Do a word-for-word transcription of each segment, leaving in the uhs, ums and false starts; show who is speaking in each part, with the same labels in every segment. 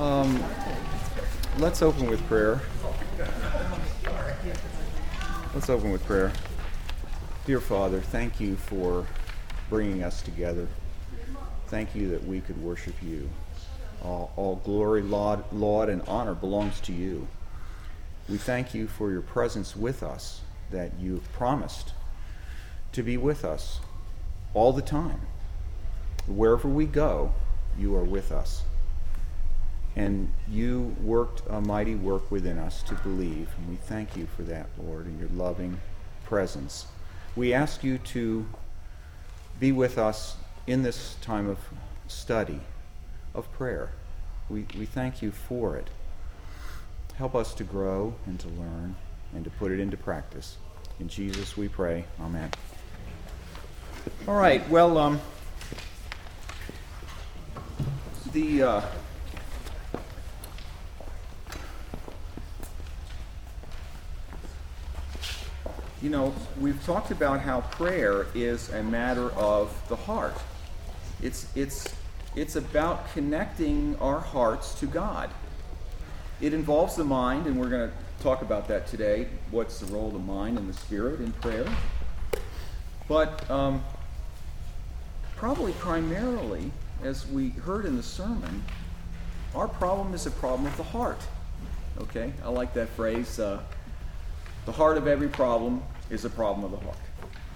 Speaker 1: Um, let's open with prayer. Let's open with prayer. Dear Father, thank you for bringing us together. Thank you that we could worship you. All, all glory, laud, laud, and honor belongs to you. We thank you for your presence with us, that you've promised to be with us all the time. Wherever we go, you are with us. And you worked a mighty work within us to believe, and we thank you for that, Lord, and your loving presence. We ask you to be with us in this time of study, of prayer. We, we thank you for it. Help us to grow and to learn and to put it into practice. In Jesus we pray. Amen. All right, well, um, the... Uh, You know, we've talked about how prayer is a matter of the heart. It's, it's, it's about connecting our hearts to God. It involves the mind, and we're going to talk about that today. What's the role of the mind and the spirit in prayer? But um, probably primarily, as we heard in the sermon, our problem is a problem of the heart. Okay? I like that phrase. Uh, the heart of every problem is a problem of the heart.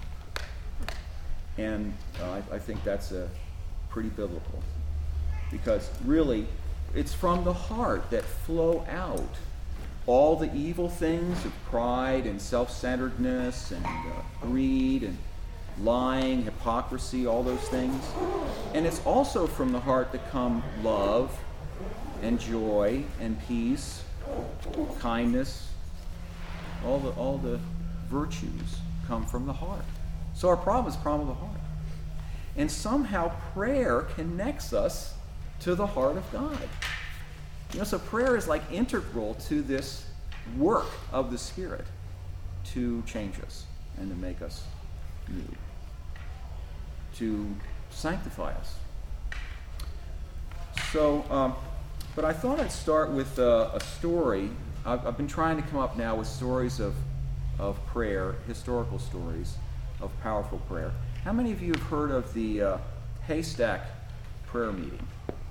Speaker 1: And uh, I, I think that's a pretty biblical. Because really, it's from the heart that flow out all the evil things of pride and self-centeredness and uh, greed and lying, hypocrisy, all those things. And it's also from the heart that come love and joy and peace, kindness, all the all the virtues come from the heart. So our problem is the problem of the heart. And somehow prayer connects us to the heart of God. You know, so prayer is like integral to this work of the Spirit to change us and to make us new, to sanctify us. So, um, but I thought I'd start with uh, a story. I've, I've been trying to come up now with stories of of prayer, historical stories of powerful prayer. How many of you have heard of the uh, Haystack prayer meeting?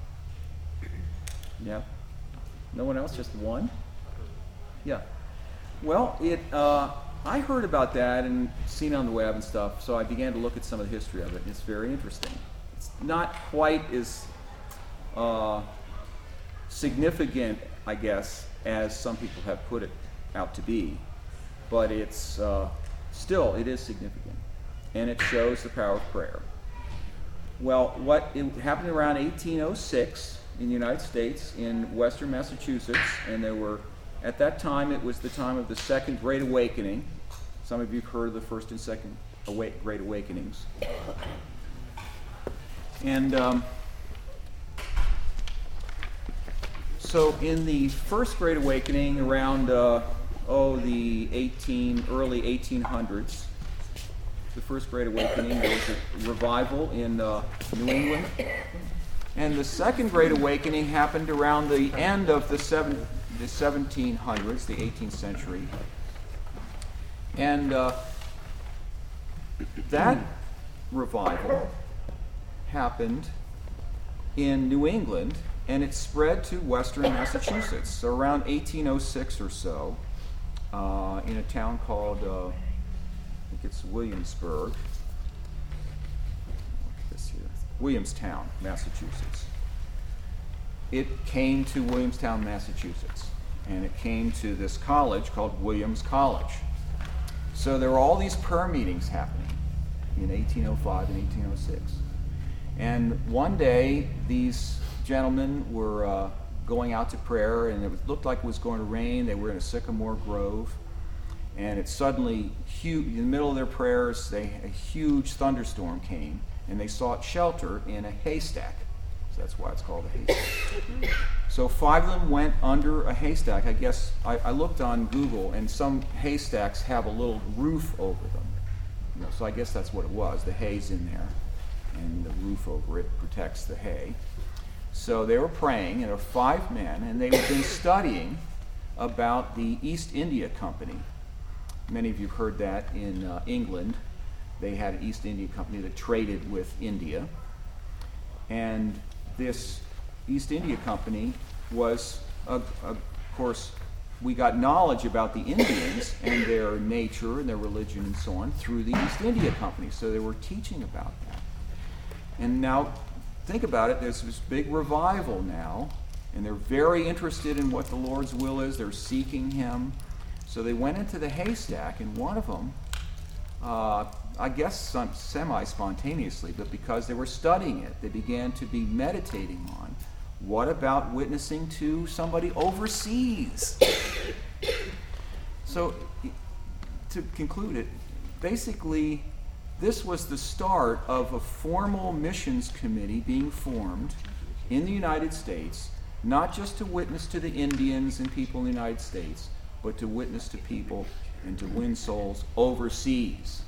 Speaker 1: Yeah? No one else? Just one? Yeah. Well, it. Uh, I heard about that and seen it on the web and stuff, so I began to look at some of the history of it, and it's very interesting. It's not quite as uh, significant, I guess, as some people have put it out to be. But it's uh, still, it is significant. And it shows the power of prayer. Well, what it happened around eighteen oh six in the United States, in western Massachusetts, and there were, at that time, it was the time of the Second Great Awakening. Some of you have heard of the First and Second Awake, Great Awakenings. And um, so in the First Great Awakening, around... Uh, oh, the eighteen, early eighteen hundreds, the First Great Awakening, there was a revival in uh, New England. And the Second Great Awakening happened around the end of the, seven, the seventeen hundreds, the eighteenth century. And uh, that revival happened in New England, and it spread to western Massachusetts. So around eighteen oh six or so, Uh, in a town called, uh, I think it's Williamsburg, this here, Williamstown, Massachusetts. It came to Williamstown, Massachusetts, and it came to this college called Williams College. So there were all these prayer meetings happening in eighteen oh five and eighteen oh six. And one day, these gentlemen were uh, going out to prayer, and it looked like it was going to rain. They were in a sycamore grove, and it suddenly, huge, in the middle of their prayers, they, a huge thunderstorm came, and they sought shelter in a haystack. So that's why it's called a haystack. So five of them went under a haystack. I guess I, I looked on Google, and some haystacks have a little roof over them. You know, so I guess that's what it was. The hay's in there, and the roof over it protects the hay. So they were praying, and there were five men, and they had been studying about the East India Company. Many of you have heard that in uh, England. They had an East India Company that traded with India. And this East India Company was, uh, of course, we got knowledge about the Indians and their nature and their religion and so on through the East India Company. So they were teaching about that. And now, think about it, there's this big revival now, and they're very interested in what the Lord's will is. They're seeking Him. So they went into the haystack, and one of them, uh, I guess some, semi-spontaneously, but because they were studying it, they began to be meditating on, what about witnessing to somebody overseas? So, to conclude it, basically, this was the start of a formal missions committee being formed in the United States, not just to witness to the Indians and people in the United States, but to witness to people and to win souls overseas.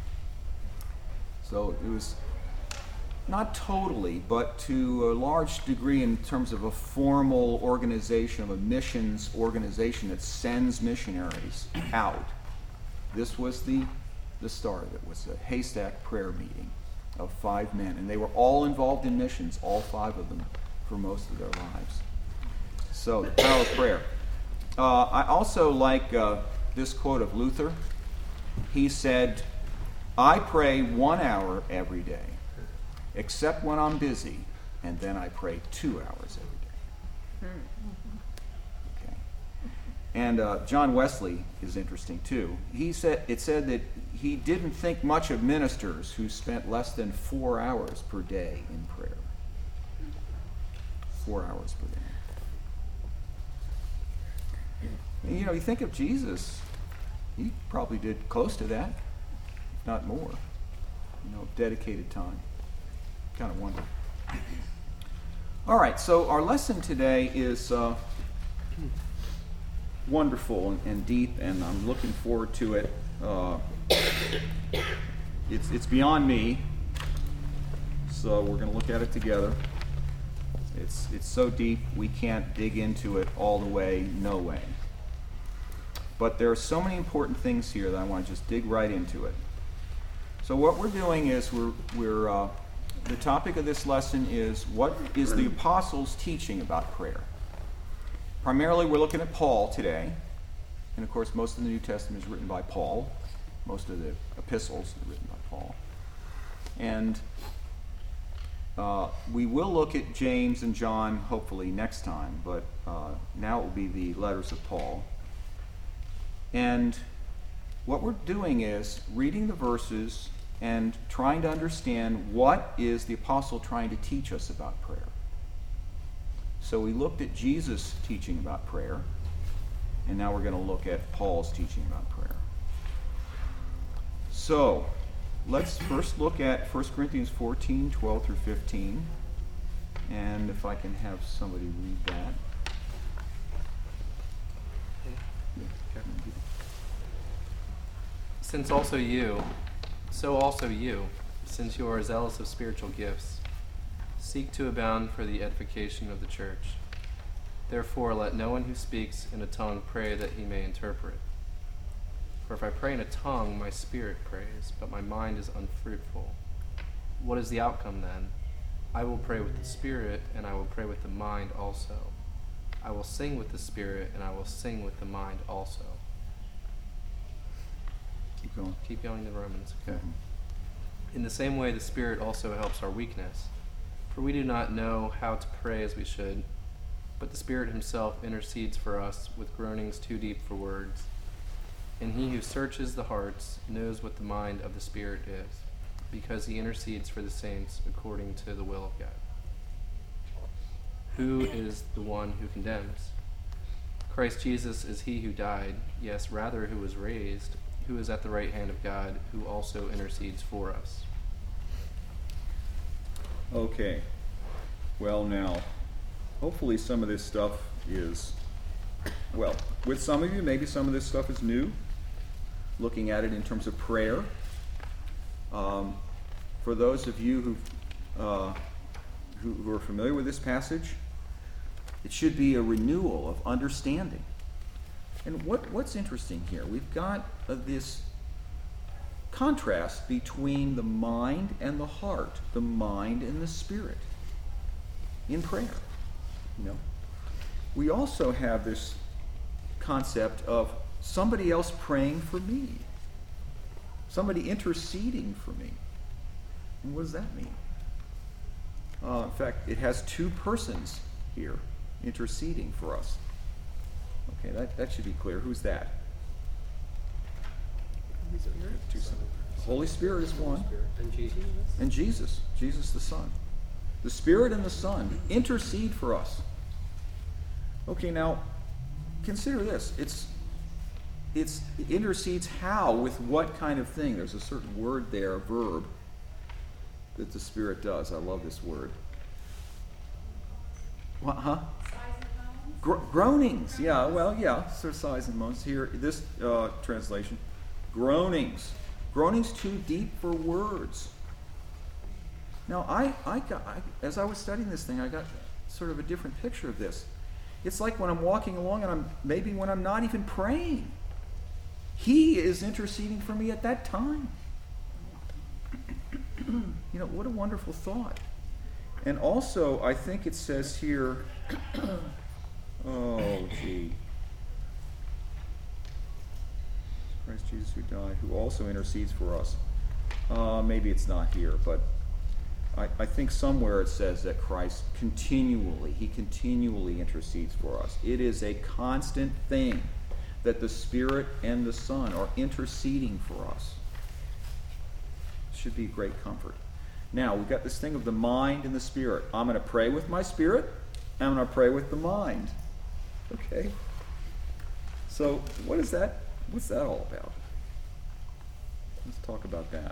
Speaker 1: So it was not totally, but to a large degree in terms of a formal organization, of a missions organization that sends missionaries out. This was the, the start of it. It was a haystack prayer meeting of five men, and they were all involved in missions, all five of them, for most of their lives. So, the power of prayer. Uh, I also like uh, this quote of Luther. He said, "I pray one hour every day, except when I'm busy, and then I pray two hours every day." Okay. And uh, John Wesley is interesting too. He said it said that he didn't think much of ministers who spent less than four hours per day in prayer. Four hours per day. And, you know, you think of Jesus, he probably did close to that, if not more. You know, dedicated time. Kind of wonder. All right, so our lesson today is uh, wonderful and, and deep, and I'm looking forward to it. Uh, it's it's beyond me, so we're going to look at it together. It's it's so deep we can't dig into it all the way, no way. But there are so many important things here that I want to just dig right into it. So what we're doing is we're we're uh, the topic of this lesson is what is the apostles' teaching about prayer. Primarily, we're looking at Paul today, and of course, most of the New Testament is written by Paul. Most of the epistles are written by Paul, and uh, we will look at James and John hopefully next time. But uh, now it will be the letters of Paul. And what we're doing is reading the verses and trying to understand what is the apostle trying to teach us about prayer. So we looked at Jesus' teaching about prayer, and now we're going to look at Paul's teaching about prayer. So let's first look at First Corinthians fourteen, twelve through fifteen. And if I can have somebody read that.
Speaker 2: Since also you, so also you, since you are zealous of spiritual gifts, seek to abound for the edification of the church. Therefore let no one who speaks in a tongue pray that he may interpret. For if I pray in a tongue, my spirit prays, but my mind is unfruitful. What is the outcome then? I will pray with the spirit, and I will pray with the mind also. I will sing with the spirit, and I will sing with the mind also.
Speaker 1: Keep going.
Speaker 2: Keep going to Romans, okay.
Speaker 1: Mm-hmm.
Speaker 2: In the same way, the Spirit also helps our weakness. For we do not know how to pray as we should, but the Spirit himself intercedes for us with groanings too deep for words. And he who searches the hearts knows what the mind of the Spirit is, because he intercedes for the saints according to the will of God. Who is the one who condemns? Christ Jesus is he who died, yes, rather who was raised, who is at the right hand of God, who also intercedes for us.
Speaker 1: Okay. Well, now, hopefully some of this stuff is, well, with some of you, maybe some of this stuff is new, looking at it in terms of prayer. Um, for those of you who've, uh, who, who are familiar with this passage, it should be a renewal of understanding. And what, what's interesting here, we've got uh, this contrast between the mind and the heart, the mind and the spirit in prayer. You know, we also have this concept of somebody else praying for me, somebody interceding for me. And what does that mean? Uh, in fact, it has two persons here interceding for us. Okay, that, that should be clear. Who's that? Two sons. The Holy Spirit is one.
Speaker 3: And Jesus.
Speaker 1: And Jesus, Jesus the Son. The Spirit and the Son intercede for us. Okay, now consider this. It's it's it intercedes how, with what kind of thing? There's a certain word there, a verb, that the Spirit does. I love this word. What, huh? Gro- groanings. Yeah, well, yeah, so sighs and moans. Here, this uh, translation, groanings. Groanings too deep for words. Now, I, I got, I, as I was studying this thing, I got sort of a different picture of this. It's like when I'm walking along and I'm, maybe when I'm not even praying, He is interceding for me at that time. You know, what a wonderful thought. And also, I think it says here, oh, gee. Christ Jesus who died, who also intercedes for us. Uh, maybe it's not here, but I, I think somewhere it says that Christ continually, he continually intercedes for us. It is a constant thing that the Spirit and the Son are interceding for us. It should be a great comfort. Now, we've got this thing of the mind and the spirit. I'm going to pray with my spirit, and I'm going to pray with the mind. Okay? So, what is that? What's that all about? Let's talk about that.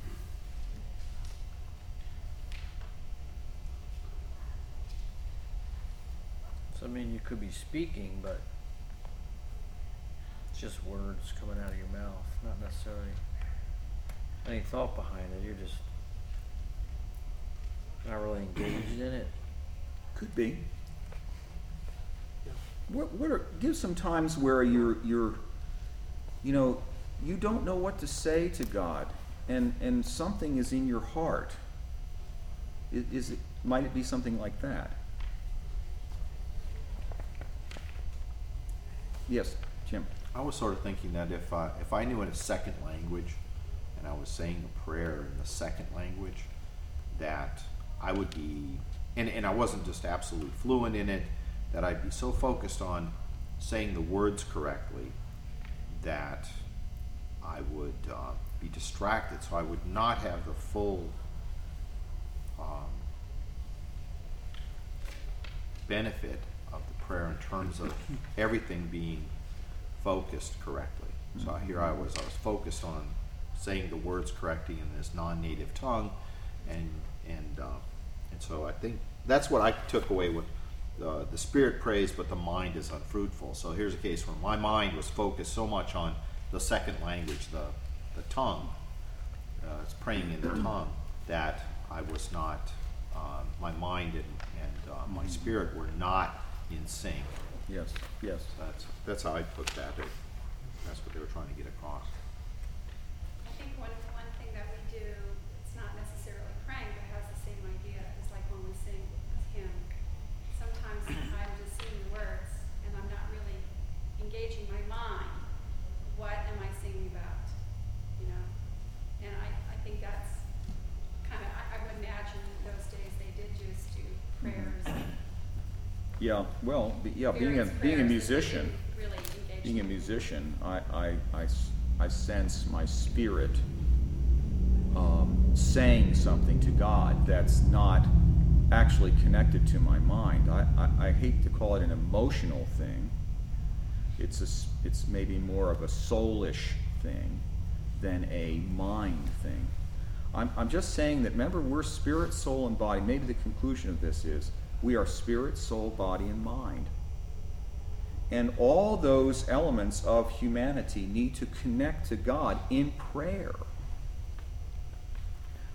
Speaker 3: So, I mean, you could be speaking, but it's just words coming out of your mouth, not necessarily any thought behind it. You're just not really engaged in it.
Speaker 1: Could be. What, what are, give some times where you're, you're, you know, you don't know what to say to God, and, and something is in your heart. Is, is it, might it be something like that? Yes, Jim.
Speaker 4: I was sort of thinking that if I, if I knew in a second language and I was saying a prayer in the second language, that I would be, and, and I wasn't just absolutely fluent in it, that I'd be so focused on saying the words correctly that I would uh, be distracted, so I would not have the full um, benefit of the prayer in terms of everything being focused correctly. So here I was, I was focused on saying the words correctly in this non-native tongue, and and uh, and so I think that's what I took away with uh, the spirit prays, but the mind is unfruitful. So here's a case where my mind was focused so much on the second language, the the tongue, uh, it's praying in the tongue, that I was not, uh, my mind and and uh, my spirit were not in sync.
Speaker 1: Yes, yes.
Speaker 4: That's that's how I put that. It, that's what they were trying to get across.
Speaker 5: I think one, one thing that we do, it's not necessarily praying, but has the same idea, is like when we sing a hymn. Sometimes I'm just singing the words, and I'm not really engaging my mind. What am I singing about? You know? And I, I think that's kind of, I, I would imagine in those days they did just do prayers.
Speaker 1: Yeah, well, be- yeah, being a,
Speaker 5: various
Speaker 1: being a
Speaker 5: prayers that they
Speaker 1: musician,
Speaker 5: didn't really engage
Speaker 1: being a
Speaker 5: in.
Speaker 1: musician, I, I, I s- I sense my spirit um, saying something to God that's not actually connected to my mind. I, I, I hate to call it an emotional thing. It's a, s- it's maybe more of a soulish thing than a mind thing. I'm, I'm just saying that, remember, we're spirit, soul, and body. Maybe the conclusion of this is we are spirit, soul, body, and mind. And all those elements of humanity need to connect to God in prayer.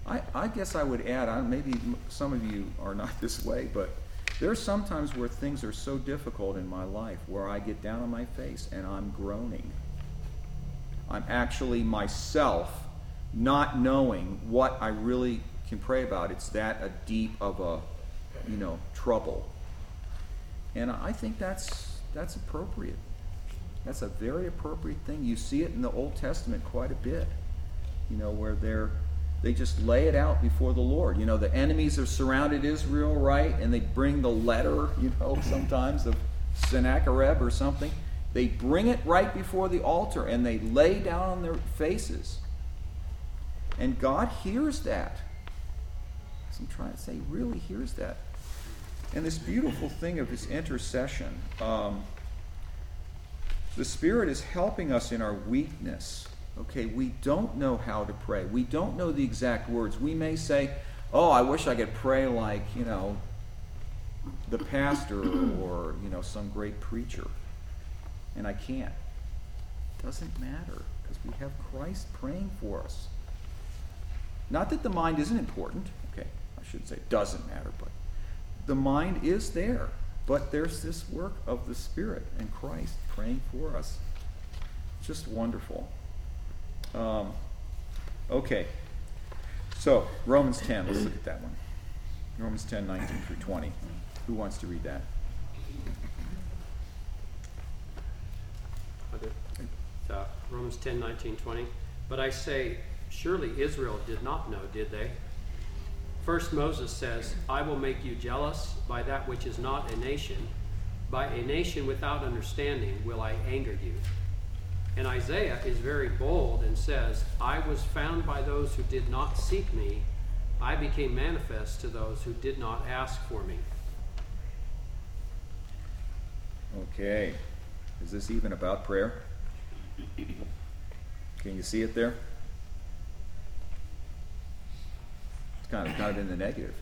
Speaker 1: I, I guess I would add, I, maybe m- some of you are not this way, but there's sometimes where things are so difficult in my life where I get down on my face and I'm groaning. I'm actually myself not knowing what I really can pray about. It's that a deep of a, you know, trouble. And I think that's that's appropriate. That's a very appropriate thing. You see it in the Old Testament quite a bit, you know, where they're they just lay it out before the Lord. You know, the enemies have surrounded Israel, right? And they bring the letter, you know, sometimes of Sennacherib or something. They bring it right before the altar and they lay down on their faces. And God hears that. So I'm trying to say, he really hears that. And this beautiful thing of this intercession, um, the Spirit is helping us in our weakness. Okay, we don't know how to pray. We don't know the exact words. We may say, oh, I wish I could pray like, you know, the pastor or, you know, some great preacher. And I can't. It doesn't matter because we have Christ praying for us. Not that the mind isn't important. Okay, I shouldn't say doesn't matter, but the mind is there. But there's this work of the Spirit and Christ praying for us. Just wonderful. Um, okay, so Romans ten, let's look at that one. Romans ten, nineteen through twenty. Who wants to read that?
Speaker 6: I do. Uh, Romans ten, nineteen, twenty. But I say, surely Israel did not know, did they? First Moses says, I will make you jealous by that which is not a nation. By a nation without understanding will I anger you. And Isaiah is very bold and says, I was found by those who did not seek me. I became manifest to those who did not ask for me.
Speaker 1: Okay. Is this even about prayer? Can you see it there? It's kind of, kind of in the negative.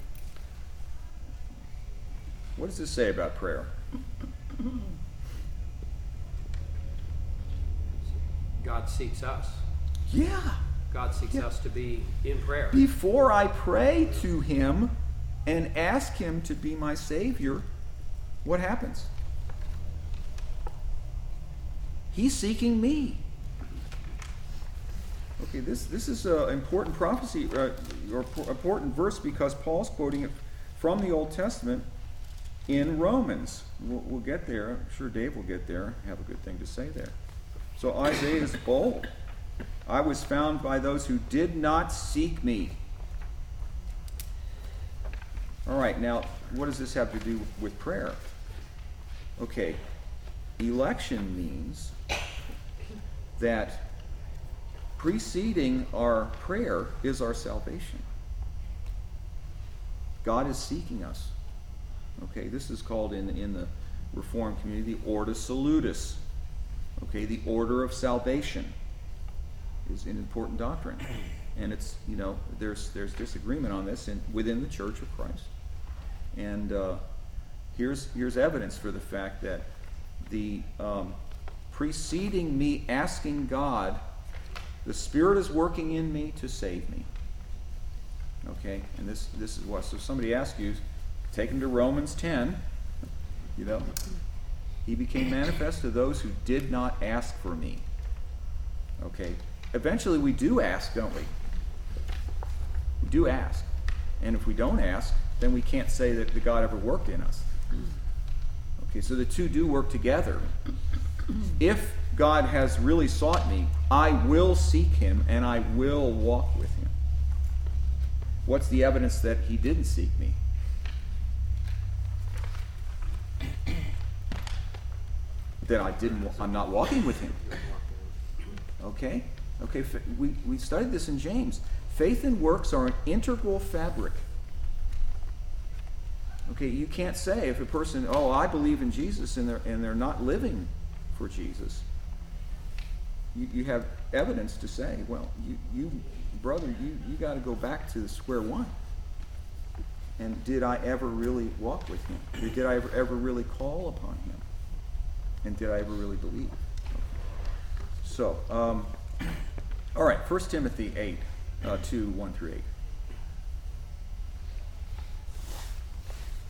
Speaker 1: What does this say about prayer?
Speaker 6: God seeks us.
Speaker 1: Yeah.
Speaker 6: God seeks
Speaker 1: Yeah.
Speaker 6: us to be in prayer.
Speaker 1: Before I pray to him and ask him to be my Savior, what happens? He's seeking me. Okay, this, this is an important prophecy, uh, or p- important verse because Paul's quoting it from the Old Testament in Romans. We'll, we'll get there. I'm sure Dave will get there, have a good thing to say there. So Isaiah is bold. I was found by those who did not seek me. All right, now, what does this have to do with prayer? Okay, election means that preceding our prayer is our salvation. God is seeking us. Okay, this is called in, in the Reformed community the Ordo Salutis. Okay, the order of salvation is an important doctrine. And it's, you know, there's there's disagreement on this in, within the Church of Christ. And uh, here's here's evidence for the fact that the um, preceding me asking God, the Spirit is working in me to save me. Okay, and this this is what. So if somebody asks you, take them to Romans ten. You know, he became manifest to those who did not ask for me. Okay, eventually we do ask, don't we? We do ask, and if we don't ask, then we can't say that the God ever worked in us. Okay, so the two do work together. If God has really sought me, I will seek him and I will walk with him. What's the evidence that he didn't seek me? That I didn't, I'm not walking with him. Okay? Okay, we, we studied this in James. Faith and works are an integral fabric. Okay, you can't say if a person, oh, I believe in Jesus, and they're, and they're not living for Jesus. You, you have evidence to say, well, you, you brother, you, you got to go back to square one. And did I ever really walk with him? Did I ever, ever really call upon him? And did I ever really believe? So, um, all right, First Timothy eight, uh, two, one through eight.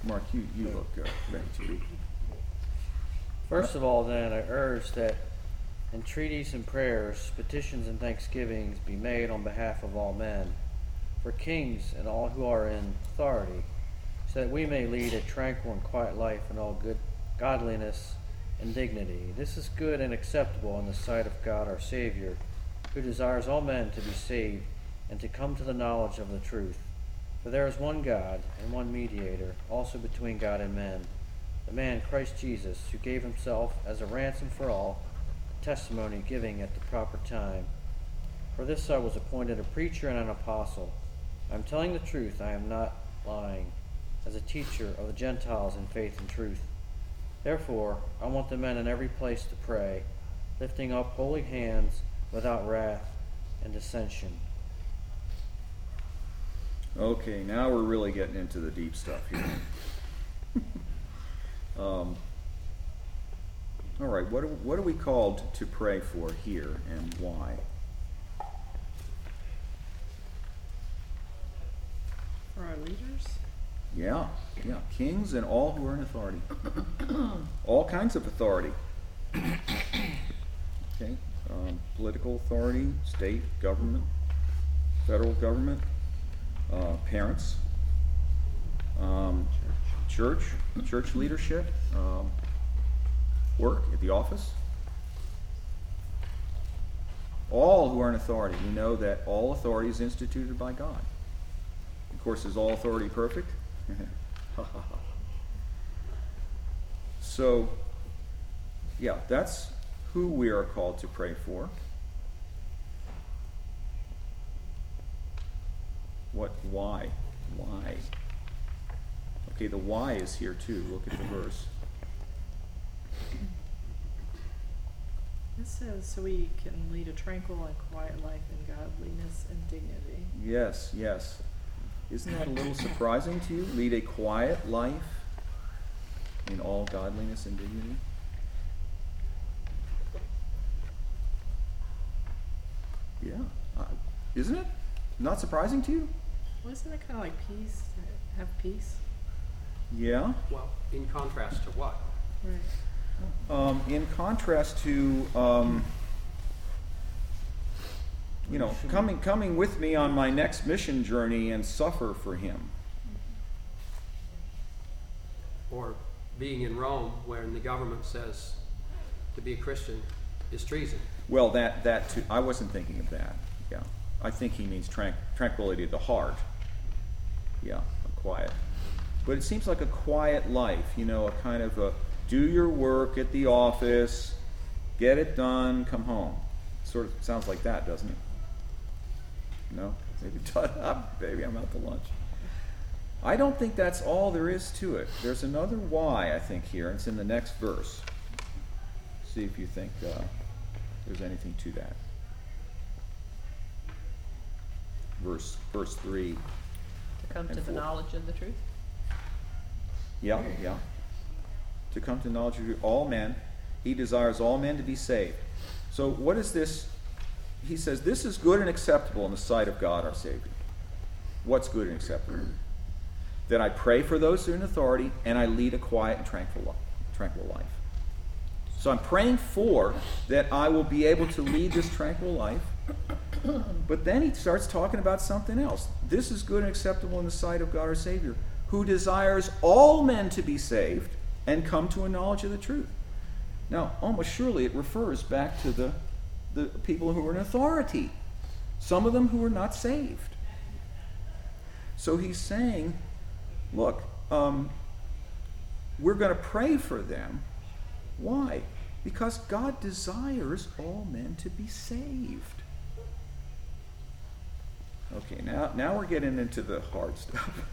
Speaker 1: Mark, you, you look uh, ready to read.
Speaker 3: First of all, then, I urge that entreaties and prayers, petitions and thanksgivings be made on behalf of all men, for kings and all who are in authority, so that we may lead a tranquil and quiet life in all good godliness and dignity. This is good and acceptable in the sight of God our Savior, who desires all men to be saved and to come to the knowledge of the truth. For there is one God and one mediator, also between God and men, the man Christ Jesus, who gave himself as a ransom for all, testimony giving at the proper time. For this I was appointed a preacher and an apostle. I am telling the truth, I am not lying, as a teacher of the Gentiles in faith and truth. Therefore, I want the men in every place to pray, lifting up holy hands without wrath and dissension.
Speaker 1: Okay, now we're really getting into the deep stuff here. um, all right, what are, what are we called to pray for here, and why?
Speaker 7: For our leaders?
Speaker 1: Yeah, yeah, kings and all who are in authority. All kinds of authority. Okay, um, political authority, state government, federal government, uh, parents, um, church, church leadership, um, work at the office. All who are in authority. We know that all authority is instituted by God. Of course, is all authority perfect? So, yeah, that's who we are called to pray for. What, why? Why? Okay, the why is here too. Look at the verse.
Speaker 7: It says so we can lead a tranquil and quiet life in godliness and dignity.
Speaker 1: Yes, yes. Isn't that a little surprising to you? Lead a quiet life in all godliness and dignity? Yeah. Uh, isn't it? Not surprising to you?
Speaker 7: Wasn't it kind of like peace? Have peace?
Speaker 1: Yeah.
Speaker 6: Well, in contrast to what?
Speaker 7: Right.
Speaker 1: Um, in contrast to, um, you know, coming coming with me on my next mission journey and suffer for him.
Speaker 6: Or being in Rome, where the government says to be a Christian is treason.
Speaker 1: Well, that that too. I wasn't thinking of that. Yeah, I think he means tran- tranquility of the heart. Yeah, a quiet. But it seems like a quiet life. You know, a kind of a do your work at the office, get it done, come home. Sort of sounds like that, doesn't it? No? Maybe maybe I'm out to lunch. I don't think that's all there is to it. There's another why, I think, here, and it's in the next verse. See if you think uh, there's anything to that. Verse verse three.
Speaker 8: To come
Speaker 1: And
Speaker 8: to the
Speaker 1: four.
Speaker 8: knowledge of the truth.
Speaker 1: Yeah, yeah. To come to knowledge of all men. He desires all men to be saved. So what is this? He says, this is good and acceptable in the sight of God our Savior. What's good and acceptable? That I pray for those who are in authority and I lead a quiet and tranquil life. Tranquil life. So I'm praying for that I will be able to lead this tranquil life. But then he starts talking about something else. This is good and acceptable in the sight of God our Savior, who desires all men to be saved and come to a knowledge of the truth. Now, almost surely it refers back to the, the people who are in authority, some of them who are not saved. So he's saying, look, um, we're going to pray for them. Why? Because God desires all men to be saved. Okay, now, now we're getting into the hard stuff.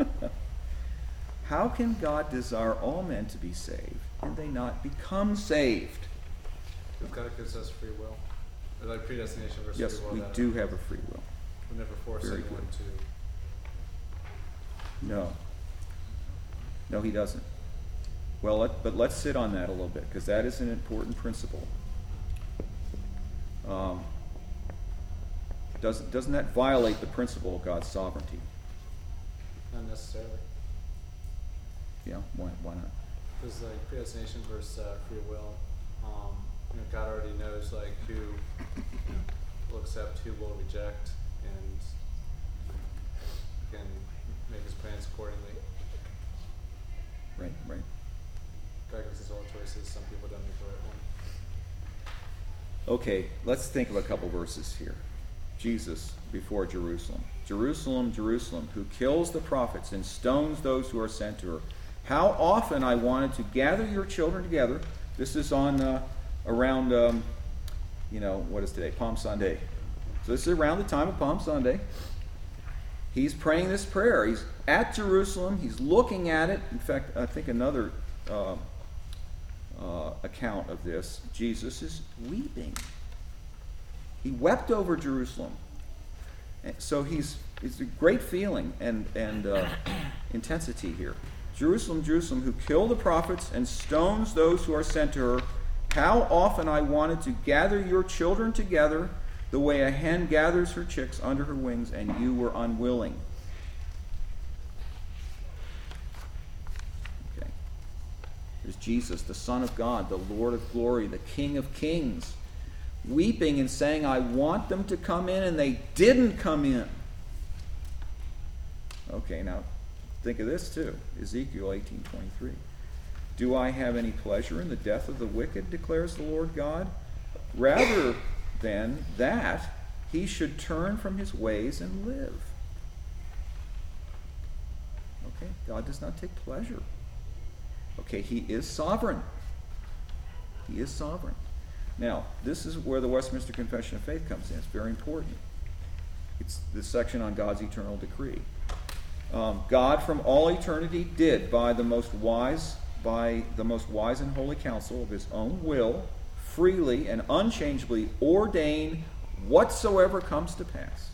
Speaker 1: How can God desire all men to be saved and they not become saved?
Speaker 9: God gives us free will. Or like predestination versus
Speaker 1: Yes,
Speaker 9: free will.
Speaker 1: we
Speaker 9: that
Speaker 1: do have a free will.
Speaker 9: We'll never force
Speaker 1: Very
Speaker 9: anyone
Speaker 1: good.
Speaker 9: to.
Speaker 1: No. No, he doesn't. Well, let, but let's sit on that a little bit, because that is an important principle. Um, doesn't, doesn't that violate the principle of God's sovereignty?
Speaker 9: Not necessarily.
Speaker 1: Yeah, why, why not?
Speaker 9: Because like predestination versus uh, free will, um, you know, God already knows like who will accept, who will reject, and can make his plans accordingly.
Speaker 1: Right, right.
Speaker 9: God gives us all choices. Some people don't make the right one.
Speaker 1: Okay, let's think of a couple verses here. Jesus before Jerusalem. Jerusalem, Jerusalem, who kills the prophets and stones those who are sent to her. How often I wanted to gather your children together. This is on uh, around, um, you know, what is today? Palm Sunday. So this is around the time of Palm Sunday. He's praying this prayer. He's at Jerusalem. He's looking at it. In fact, I think another uh, uh, account of this, Jesus is weeping. He wept over Jerusalem. And so he's it's a great feeling and, and uh, intensity here. Jerusalem, Jerusalem, who kill the prophets and stones those who are sent to her. How often I wanted to gather your children together the way a hen gathers her chicks under her wings, and you were unwilling. Okay. There's Jesus, the Son of God, the Lord of glory, the King of kings, weeping and saying, I want them to come in, and they didn't come in. Okay, now think of this too. Ezekiel eighteen twenty-three. Do I have any pleasure in the death of the wicked, declares the Lord God? Rather than that, he should turn from his ways and live. Okay, God does not take pleasure. Okay, he is sovereign. He is sovereign. Now, this is where the Westminster Confession of Faith comes in. It's very important. It's the section on God's eternal decree. Um, God from all eternity did, by the most wise, by the most wise and holy counsel of his own will, freely and unchangeably ordain whatsoever comes to pass.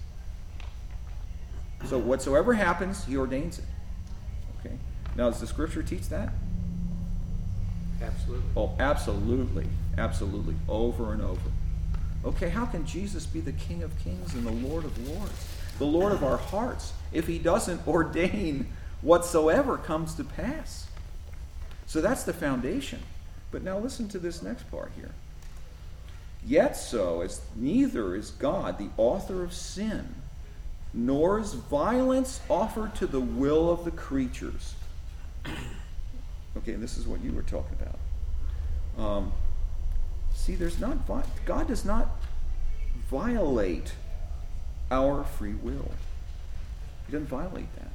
Speaker 1: So whatsoever happens, he ordains it. Okay. Now, does the Scripture teach that?
Speaker 6: Absolutely.
Speaker 1: Oh, absolutely. Absolutely. Over and over. Okay, how can Jesus be the King of kings and the Lord of lords, the Lord of our hearts, if he doesn't ordain whatsoever comes to pass? So that's the foundation. But now listen to this next part here. Yet so, as neither is God the author of sin, nor is violence offered to the will of the creatures. Okay, and this is what you were talking about. Um, see, there's not vi- God does not violate our free will. He doesn't violate that.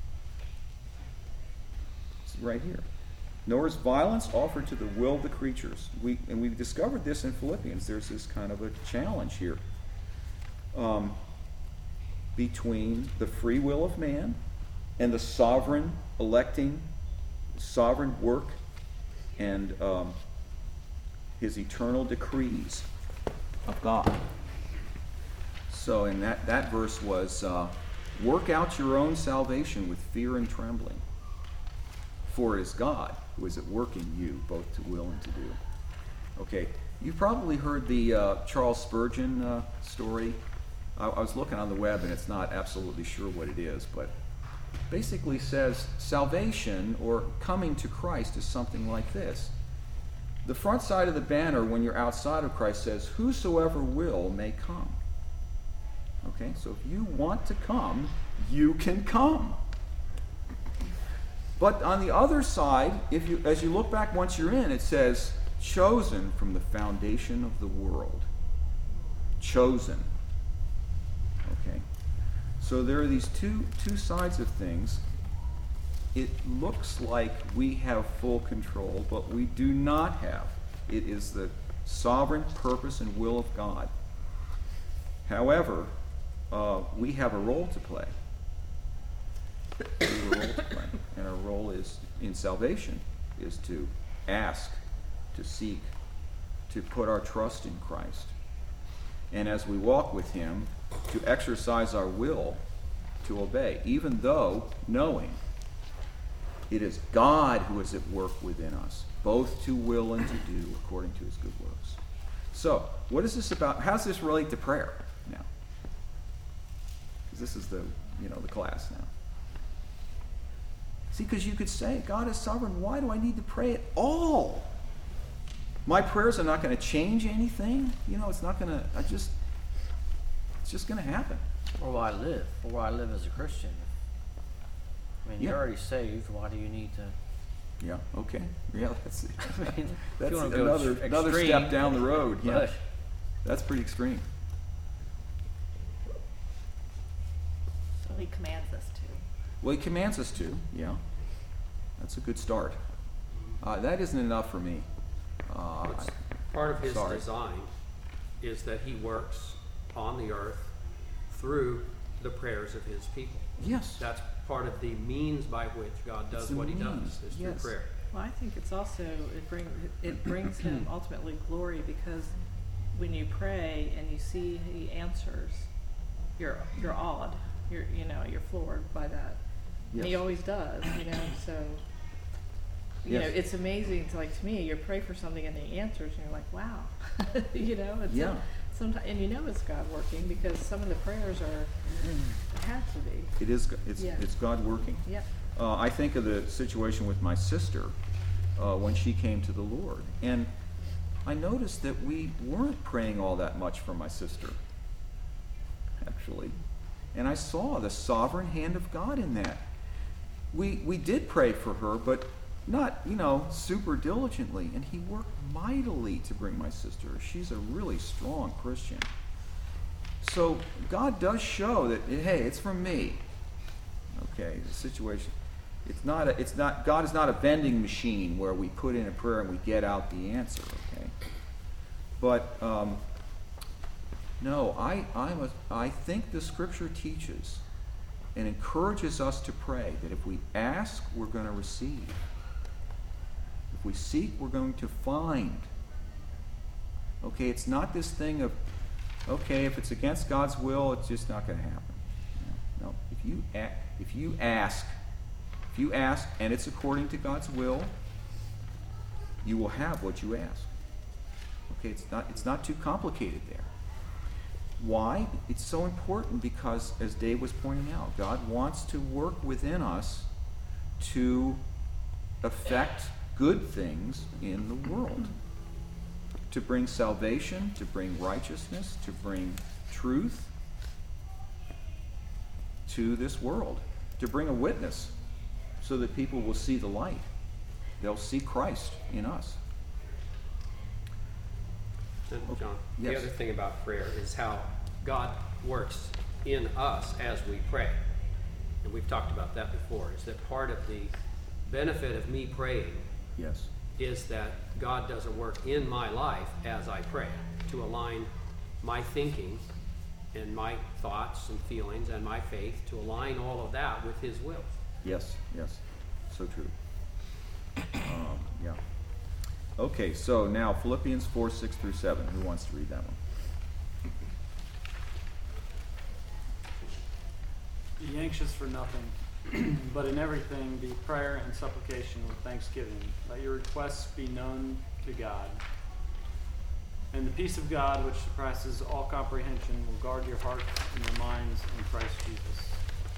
Speaker 1: It's right here. Nor is violence offered to the will of the creatures. We and we've discovered this in Philippians. There's this kind of a challenge here um, between the free will of man and the sovereign electing, sovereign work, and um, his eternal decrees of God. So, in that that verse was, uh, work out your own salvation with fear and trembling, for it is God who is at work in you, both to will and to do. Okay, you've probably heard the uh, Charles Spurgeon uh, story. I, I was looking on the web, and it's not absolutely sure what it is, but basically says salvation or coming to Christ is something like this. The front side of the banner when you're outside of Christ says, whosoever will may come. Okay, so if you want to come, you can come. But on the other side, if you, as you look back once you're in, it says, chosen from the foundation of the world. Chosen. Okay. So there are these two two sides of things. It looks like we have full control, but we do not have. It is the sovereign purpose and will of God. However, uh, we have a role to play. We have a role to play. And our role is, in salvation, is to ask, to seek, to put our trust in Christ. And as we walk with him, to exercise our will to obey, even though knowing it is God who is at work within us, both to will and to do according to his good works. So, what is this about? How does this relate to prayer now? Because this is the, you know, the class now. See, because you could say, God is sovereign. Why do I need to pray at all? My prayers are not going to change anything. You know, it's not going to, I just, it's just going to happen.
Speaker 3: Or why live? Or why live as a Christian? I mean,
Speaker 1: Yeah.
Speaker 3: you're already saved. Why do you need to?
Speaker 1: Yeah, okay. Yeah, that's,
Speaker 3: I mean, if
Speaker 1: that's
Speaker 3: you wanna go
Speaker 1: another,
Speaker 3: ex-
Speaker 1: another
Speaker 3: extreme,
Speaker 1: step down the road. Yeah,
Speaker 3: but-
Speaker 1: that's pretty extreme.
Speaker 7: So he commands us to.
Speaker 1: Well, he commands us to, yeah. That's a good start. Uh, that isn't enough for me. Uh,
Speaker 6: It's part of his
Speaker 1: Sorry.
Speaker 6: design is that he works on the earth through the prayers of his people.
Speaker 1: yes.
Speaker 6: That's part of the means by which God does
Speaker 1: It's the
Speaker 6: what he
Speaker 1: means,
Speaker 6: does, is through
Speaker 1: yes.
Speaker 6: prayer.
Speaker 7: Well, I think it's also, it bring, it brings him ultimately glory, because when you pray and you see he answers, you're, you're awed. You're, you know, you're floored by that. And he
Speaker 1: Yes.
Speaker 7: always does, you know, so, you know,
Speaker 1: Yes.
Speaker 7: it's amazing to, like, to me, you pray for something and he answers and you're like, wow. You know, it's,
Speaker 1: Yeah.
Speaker 7: sometimes, and you know it's God working, because some of the prayers are, it has to be.
Speaker 1: It is, go- it's,
Speaker 7: Yeah.
Speaker 1: it's God working.
Speaker 7: Yep.
Speaker 1: Uh, I think of the situation with my sister uh, when she came to the Lord. And I noticed that we weren't praying all that much for my sister, actually. And I saw the sovereign hand of God in that. We, we did pray for her, but not, you know, super diligently. And he worked mightily to bring my sister. She's a really strong Christian. So God does show that, hey, it's from me. Okay, the situation. It's not a, it's not, God is not a vending machine where we put in a prayer and we get out the answer, okay? But, um, no, I, I'm a, I think the scripture teaches and encourages us to pray that if we ask, we're going to receive. If we seek, we're going to find. Okay, it's not this thing of, okay, if it's against God's will, it's just not going to happen. No, no. If you a- if you ask, if you ask and it's according to God's will, you will have what you ask. Okay, it's not it's not too complicated there. Why? It's so important because, as Dave was pointing out, God wants to work within us to affect good things in the world. To bring salvation, to bring righteousness, to bring truth to this world. To bring a witness so that people will see the light. They'll see Christ in us.
Speaker 6: And
Speaker 1: Okay.
Speaker 6: John,
Speaker 1: Yes.
Speaker 6: the other thing about prayer is how God works in us as we pray. And we've talked about that before, is that part of the benefit of me praying
Speaker 1: Yes.
Speaker 6: is that God does a work in my life as I pray to align my thinking and my thoughts and feelings and my faith, to align all of that with His will.
Speaker 1: Yes, yes. So true. Um, yeah. Okay, so now Philippians four, six through seven. Who wants to read that one?
Speaker 8: Be anxious for nothing, but in everything be prayer and supplication with thanksgiving. Let your requests be known to God. And the peace of God, which surpasses all comprehension, will guard your hearts and your minds in Christ Jesus.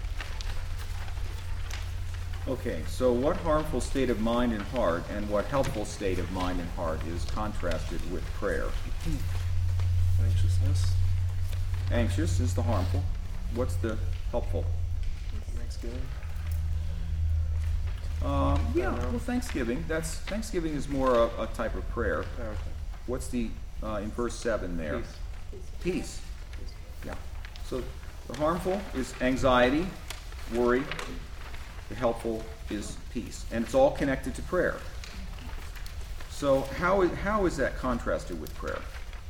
Speaker 1: Okay, so what harmful state of mind and heart and what helpful state of mind and heart is contrasted with prayer?
Speaker 2: Anxiousness.
Speaker 1: Anxious is the harmful. What's the helpful?
Speaker 2: Thanksgiving.
Speaker 1: Um, yeah,
Speaker 2: know.
Speaker 1: well, Thanksgiving. That's Thanksgiving is more a, a type of prayer.
Speaker 2: Oh, okay.
Speaker 1: What's the uh, in verse seven there?
Speaker 2: Peace.
Speaker 1: Peace. Yeah. So the harmful is anxiety, worry. The helpful is peace, and it's all connected to prayer. So how is how is that contrasted with prayer?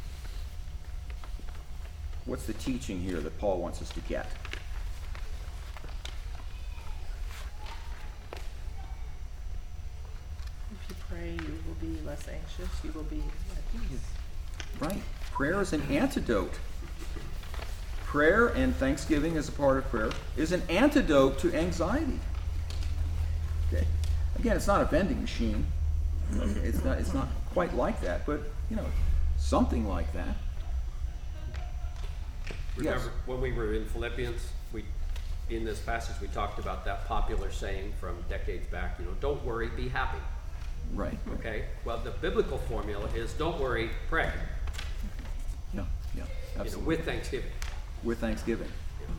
Speaker 1: What's the teaching here that Paul wants us to get?
Speaker 7: If you pray, you will be less anxious, you will be at peace.
Speaker 1: Right. Prayer is an antidote. Prayer and thanksgiving as a part of prayer is an antidote to anxiety. Okay. Again, it's not a vending machine. Okay. It's not it's not quite like that, but you know, something like that. Yes.
Speaker 6: Remember when we were in Philippians, we in this passage we talked about that popular saying from decades back, you know, don't worry, be happy.
Speaker 1: Right.
Speaker 6: Okay? Well, the biblical formula is don't worry, pray.
Speaker 1: Yeah, yeah,
Speaker 6: You know,
Speaker 1: absolutely.
Speaker 6: with thanksgiving.
Speaker 1: With Thanksgiving.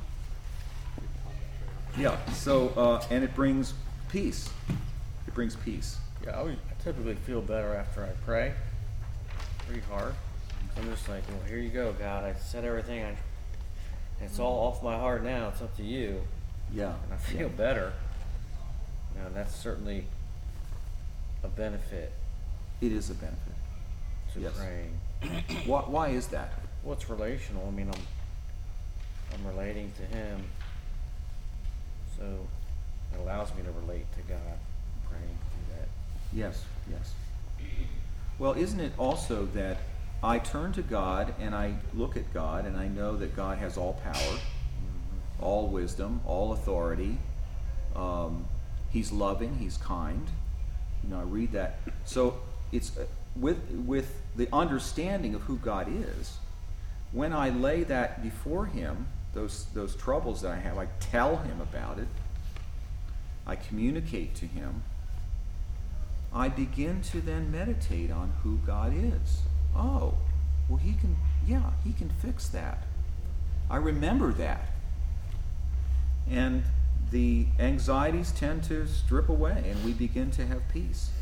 Speaker 1: Yeah, so, uh, and it brings peace. It brings peace.
Speaker 3: Yeah, I, would, I typically feel better after I pray. Pretty hard. I'm just like, well, here you go, God. I said everything. I, it's all off my heart now. It's up to you.
Speaker 1: Yeah.
Speaker 3: And I feel
Speaker 1: yeah.
Speaker 3: better. You know, and that's certainly a benefit
Speaker 1: It is a benefit.
Speaker 3: to
Speaker 1: Yes.
Speaker 3: praying.
Speaker 1: Why, why is that?
Speaker 3: Well, it's relational. I mean, I'm I'm relating to Him, so it allows me to relate to God. Praying through that.
Speaker 1: Yes, yes. Well, isn't it also that I turn to God and I look at God and I know that God has all power, all wisdom, all authority. Um, he's loving, He's kind. You know, I read that. So it's uh, with with the understanding of who God is. When I lay that before Him, those those troubles that I have, I tell Him about it. I communicate to Him. I begin to then meditate on who God is. Oh, well, He can, yeah, He can fix that. I remember that. And the anxieties tend to strip away, and we begin to have peace.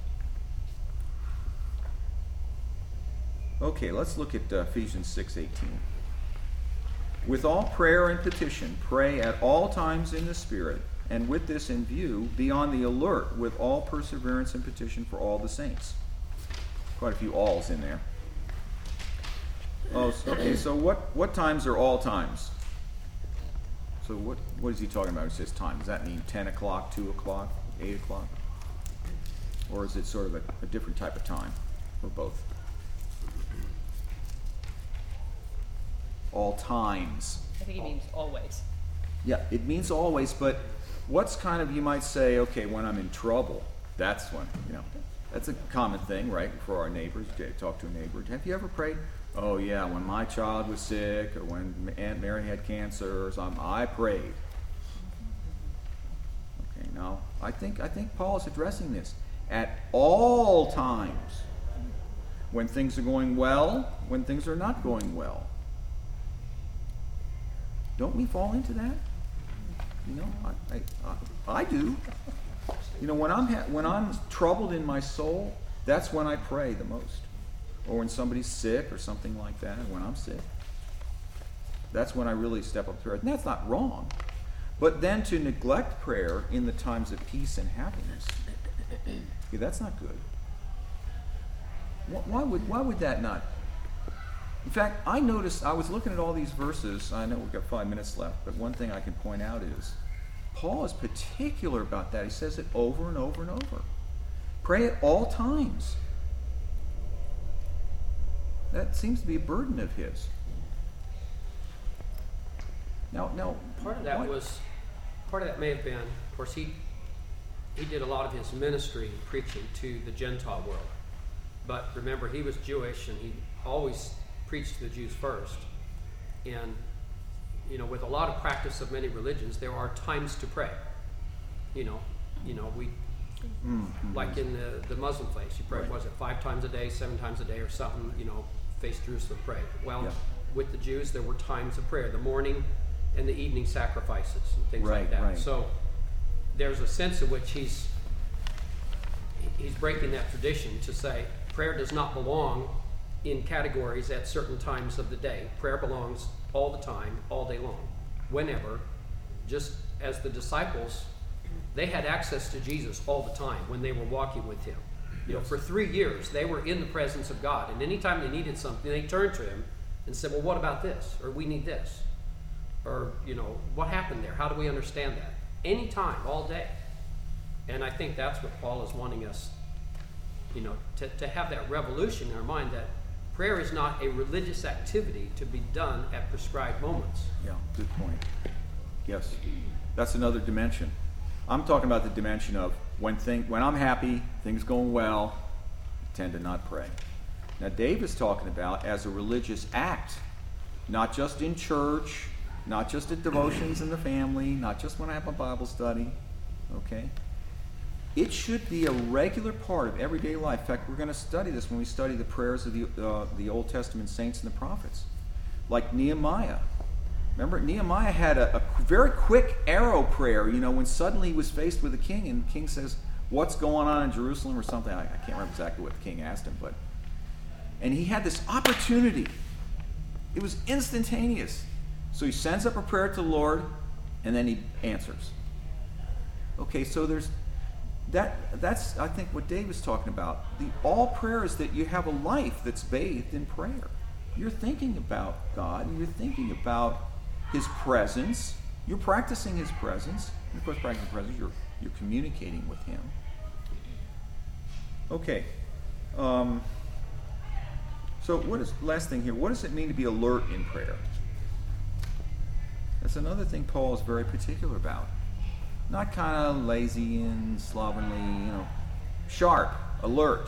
Speaker 1: Okay, let's look at uh, Ephesians six eighteen. With all prayer and petition, pray at all times in the Spirit, and with this in view, be on the alert with all perseverance and petition for all the saints. Quite a few alls in there. Oh, so- okay, so what, what times are all times? So what, what is he talking about when he says time? Does that mean ten o'clock, two o'clock, eight o'clock? Or is it sort of a, a different type of time, or both? All times.
Speaker 10: I think he means always.
Speaker 1: Yeah, it means always, but what's kind of, you might say, okay, when I'm in trouble, that's when, you know, that's a common thing, right, for our neighbors. You talk to a neighbor. Have you ever prayed? Oh, yeah, when my child was sick, or when Aunt Mary had cancer, or something, I prayed. Okay, now, I think, I think Paul is addressing this at all times. When things are going well, when things are not going well. Don't we fall into that? You know, I, I, I, I do. You know, when I'm ha- when I'm troubled in my soul, that's when I pray the most. Or when somebody's sick or something like that, when I'm sick. That's when I really step up to prayer. And that's not wrong. But then to neglect prayer in the times of peace and happiness, yeah, that's not good. Why, why would why would that not? In fact, I noticed, I was looking at all these verses. I know we've got five minutes left, but one thing I can point out is Paul is particular about that. He says it over and over and over. Pray at all times. That seems to be a burden of his. Now, now
Speaker 6: Part of that
Speaker 1: what-
Speaker 6: was, part of that may have been, of course, he he did a lot of his ministry and preaching to the Gentile world. But remember, he was Jewish, and he always preached to the Jews first. And, you know, with a lot of practice of many religions, there are times to pray. You know, you know, we,
Speaker 1: Mm,
Speaker 6: like in the, the Muslim faith, you pray,
Speaker 1: Right.
Speaker 6: was it five times a day, seven times a day, or something, you know, face Jerusalem, pray. Well,
Speaker 1: Yeah.
Speaker 6: with the Jews, there were times of prayer, the morning and the evening sacrifices and things
Speaker 1: Right,
Speaker 6: like that.
Speaker 1: right.
Speaker 6: So there's a sense in which he's he's breaking that tradition to say prayer does not belong in categories at certain times of the day. Prayer belongs all the time, all day long, whenever, just as the disciples, they had access to Jesus all the time when they were walking with him. You know,
Speaker 1: Yes.
Speaker 6: for three years, they were in the presence of God, and anytime they needed something, they turned to him and said, well, what about this? Or we need this. Or, you know, what happened there? How do we understand that? Anytime, all day. And I think that's what Paul is wanting us, you know, to, to have that revolution in our mind that prayer is not a religious activity to be done at prescribed moments.
Speaker 1: Yeah, good point. Yes, that's another dimension. I'm talking about the dimension of when thing, when I'm happy, things going well, I tend to not pray. Now, Dave is talking about as a religious act, not just in church, Not just at devotions in the family, not just when I have a Bible study, okay? It should be a regular part of everyday life. In fact, we're going to study this when we study the prayers of the, uh, the Old Testament saints and the prophets. Like Nehemiah. Remember, Nehemiah had a, a very quick arrow prayer, you know, when suddenly he was faced with a king, and the king says, what's going on in Jerusalem or something? I, I can't remember exactly what the king asked him, but... And he had this opportunity. It was instantaneous. So he sends up a prayer to the Lord, and then he answers. Okay, so there's... That that's I think what Dave was talking about. The all prayer is that you have a life that's bathed in prayer. You're thinking about God, and you're thinking about His presence. You're practicing His presence. And of course, practicing presence, you're you're communicating with Him. Okay. Um, so what is last thing here? What does it mean to be alert in prayer? That's another thing Paul is very particular about. Not kind of lazy and slovenly, you know, sharp, alert,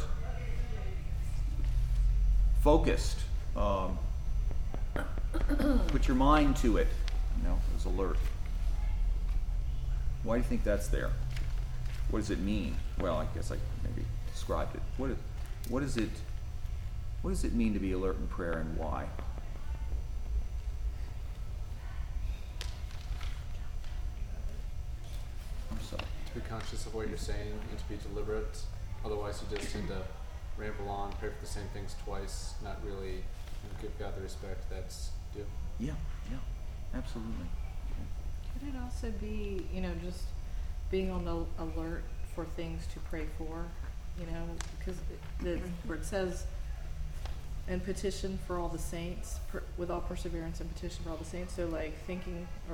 Speaker 1: focused. Um, put your mind to it. You know, it was alert. Why do you think that's there? What does it mean? Well, I guess I maybe described it. What, what does it? What does it mean to be alert in prayer, and why?
Speaker 9: To be conscious of what you're saying and to be deliberate. Otherwise, you just tend to ramble on, pray for the same things twice, not really you know, give God the respect that's due.
Speaker 1: Yeah, yeah, absolutely.
Speaker 7: Could it also be, you know, just being on the alert for things to pray for, you know, because the, where it says, and petition for all the saints, per, with all perseverance and petition for all the saints, so like thinking or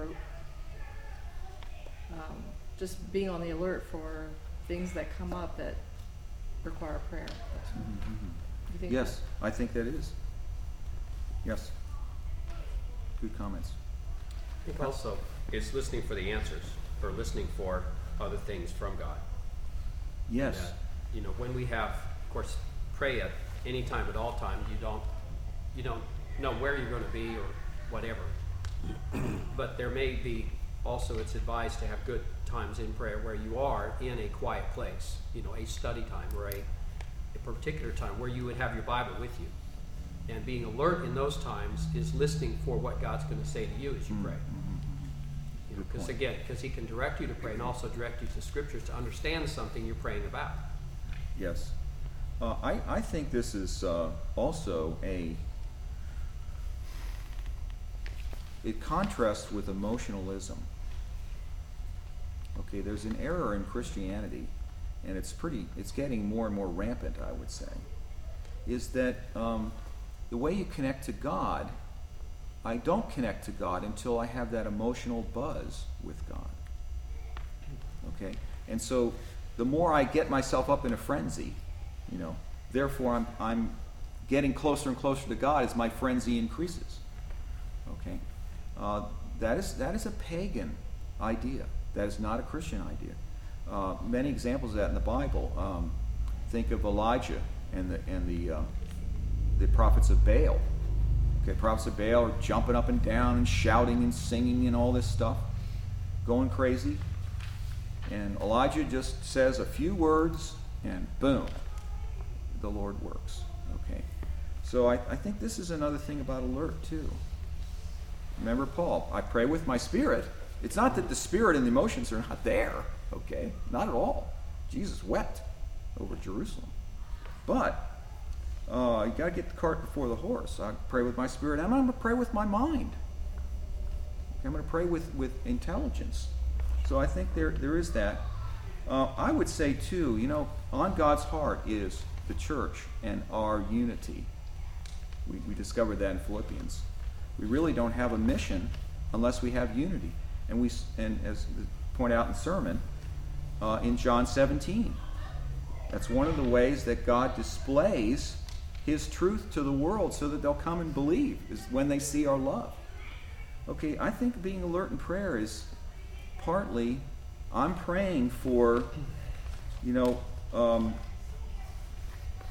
Speaker 7: um, just being on the alert for things that come up that require prayer.
Speaker 1: Mm-hmm.
Speaker 7: You think
Speaker 1: Yes, I think that is. Yes. Good comments.
Speaker 6: I think also it's listening for the answers, or listening for other things from God.
Speaker 1: Yes.
Speaker 6: That, you know, when we have, of course, pray at any time, at all times, you don't, you don't know where you're going to be or whatever. But there may be also, it's advised to have good times in prayer where you are in a quiet place, you know, a study time or a, a particular time where you would have your Bible with you. And being alert in those times is listening for what God's going to say to you as you pray.
Speaker 1: Good
Speaker 6: Because
Speaker 1: point.
Speaker 6: again, because He can direct you to pray and also direct you to Scriptures to understand something you're praying about.
Speaker 1: Yes. Uh, I, I think this is uh, also a, it contrasts with emotionalism. Okay, there's an error in Christianity, and it's pretty, it's getting more and more rampant, I would say, is that um, the way you connect to God, I don't connect to God until I have that emotional buzz with God. Okay? And so the more I get myself up in a frenzy, you know, therefore I'm, I'm getting closer and closer to God as my frenzy increases. Okay? Uh, that is, that is a pagan idea. That is not a Christian idea. Uh, many examples of that in the Bible. Um, think of Elijah and the and the uh, the prophets of Baal. Okay, prophets of Baal are jumping up and down and shouting and singing and all this stuff, going crazy. And Elijah just says a few words, and boom, the Lord works. Okay, so I, I think this is another thing about alert too. Remember Paul, I pray with my spirit. It's not that the spirit and the emotions are not there, okay? Not at all. Jesus wept over Jerusalem. But uh, you got to get the cart before the horse. I pray with my spirit, and I'm going to pray with my mind. Okay, I'm going to pray with, with intelligence. So I think there there is that. Uh, I would say, too, you know, on God's heart is the church and our unity. We, we discovered that in Philippians. We really don't have a mission unless we have unity. And we, and as point out in the sermon, uh, in John seventeen, that's one of the ways that God displays His truth to the world so that they'll come and believe, is when they see our love. Okay, I think being alert in prayer is partly, I'm praying for, you know, um,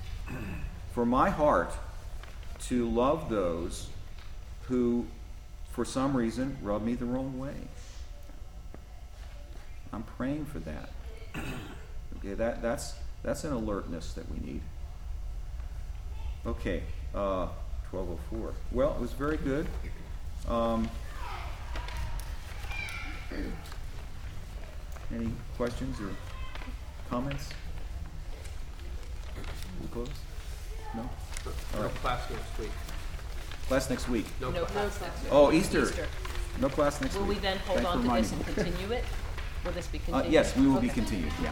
Speaker 1: for my heart to love those who for some reason, rub me the wrong way. I'm praying for that. Okay, that, that's, that's an alertness that we need. Okay, uh, twelve oh four. Well, it was very good. Um, any questions or comments? We close? No? All
Speaker 2: No
Speaker 1: right.
Speaker 2: class next week.
Speaker 1: Class next week.
Speaker 2: No,
Speaker 10: No
Speaker 2: class.
Speaker 10: class next week.
Speaker 1: Oh, Easter.
Speaker 10: Easter.
Speaker 1: No class next
Speaker 10: Will
Speaker 1: week.
Speaker 10: we then hold
Speaker 1: Thanks for
Speaker 10: on to this
Speaker 1: reminding
Speaker 10: and
Speaker 1: me.
Speaker 10: continue it? Will this be
Speaker 1: Uh,
Speaker 10: continued?
Speaker 1: yes, we will be
Speaker 10: Okay.
Speaker 1: continued, yeah.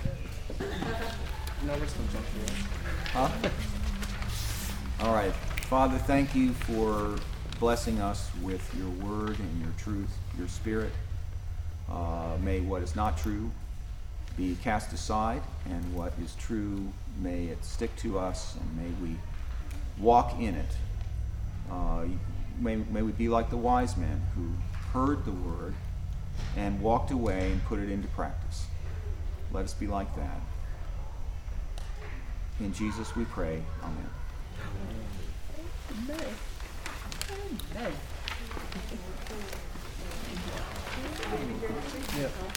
Speaker 9: No risk of jumping in.
Speaker 1: Huh? All right. Father, thank you for blessing us with your word and your truth, your spirit. Uh, may what is not true be cast aside, and what is true, may it stick to us, and may we walk in it. Uh, may, may we be like the wise men who heard the word and walked away and put it into practice. Let us be like that. In Jesus we pray. Amen.
Speaker 10: Amen.